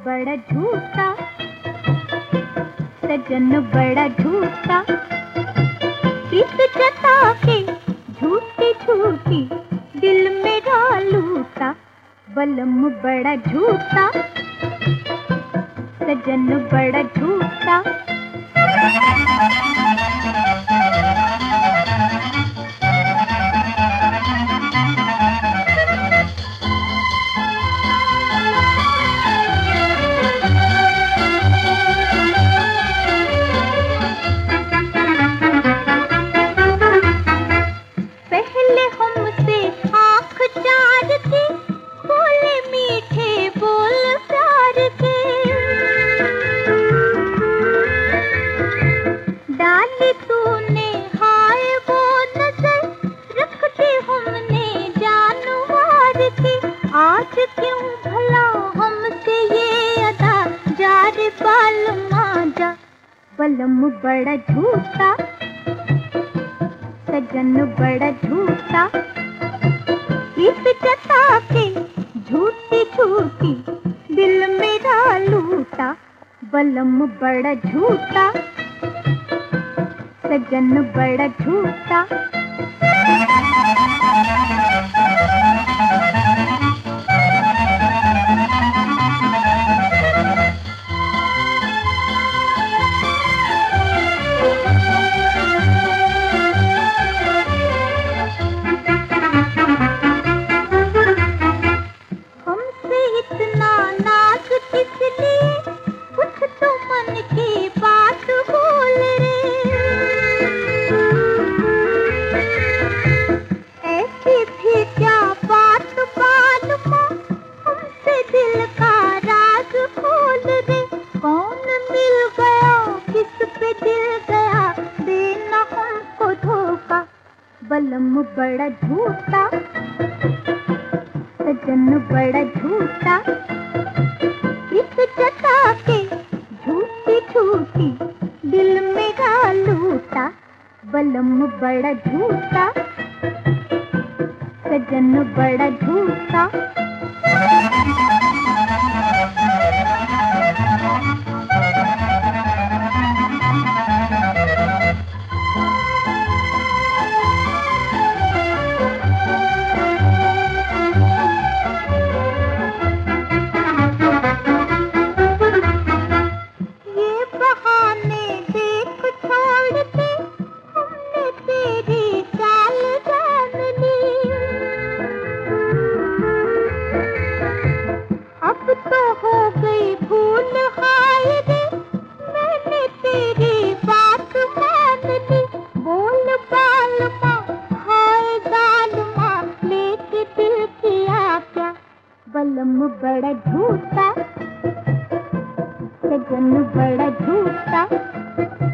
बड़ा झूठा, सजन बड़ा झूठा, प्रीत जता के झूठी झूठी दिल मेरा लूटा। बलम बड़ा झूठा, सजन बड़ा झूठा। पहले हमसे आँख चार के बोले मीठे बोल प्यार के, डाली तूने हाय वो नजर रखते हमने जान मार के। आज क्यों भला हमसे ये अदा, जा रे बालमा जा। बलम बड़ा झूठा, सजन बड़ा झूठा, प्रीत जता के झूठी झूठी दिल मेरा लूटा। बलम बड़ा झूठा, सजन बड़ा झूठा। इतना नाज किस लिए, कुछ तो मन की बात बोल रे। ऐसी भी क्या बात मालूम, हमसे दिल का राज खोल रे। कौन मिल गया किस पे दिल गया, देना हमको धोखा। बलम बड़ा झूठा, सजन बड़ा झूठा, प्रीत जता के झूठी झूठी दिल मेरा लूटा। बलम बड़ा झूठा, सजन बड़ा झूठा। अब तो हो गई भूल हाय रे, मैंने तेरी बात मान ली। बोल बालमा हाय जालमा, लेके दिल किया क्या। बलम बड़ा झूठा, सजन बड़ा झूठा।